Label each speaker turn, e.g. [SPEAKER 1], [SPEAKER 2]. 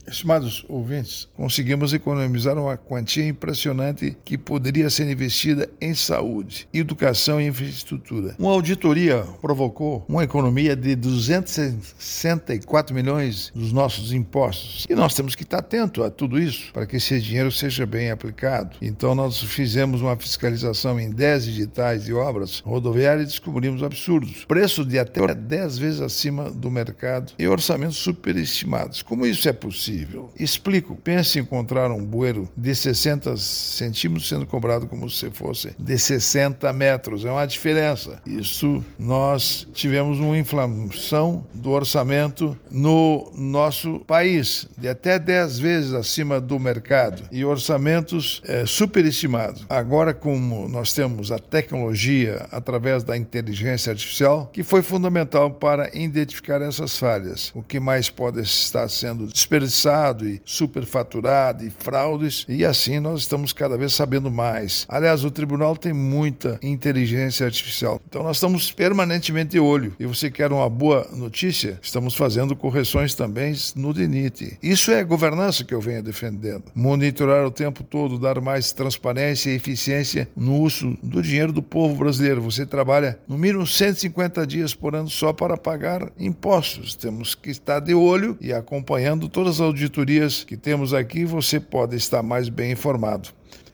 [SPEAKER 1] Estimados ouvintes, conseguimos economizar uma quantia impressionante que poderia ser investida em saúde, educação e infraestrutura. Uma auditoria provocou uma economia de 264 milhões dos nossos impostos. E nós temos que estar atento a tudo isso para que esse dinheiro seja bem aplicado. Então nós fizemos uma fiscalização em 10 editais de obras rodoviárias e descobrimos absurdos. Preço de até 10 vezes acima do mercado e orçamentos superestimados. Como isso é possível? Explico. Pense em encontrar um bueiro de 60 centímetros sendo cobrado como se fosse de 60 metros. É uma diferença. Isso nós tivemos uma inflação do orçamento no nosso país, de até 10 vezes acima do mercado. E orçamentos superestimados. Agora, como nós temos a tecnologia através da inteligência artificial, que foi fundamental para identificar essas falhas. O que mais pode estar sendo desperdiçado e superfaturado e fraudes, e assim nós estamos cada vez sabendo mais. Aliás, o tribunal tem muita inteligência artificial, então nós estamos permanentemente de olho. E você quer uma boa notícia? Estamos fazendo correções também no DENIT. Isso é governança que eu venho defendendo. Monitorar o tempo todo, dar mais transparência e eficiência no uso do dinheiro do povo brasileiro. Você trabalha no mínimo 150 dias por ano só para pagar impostos. Temos que estar de olho e acompanhando todas as auditorias que temos aqui, você pode estar mais bem informado.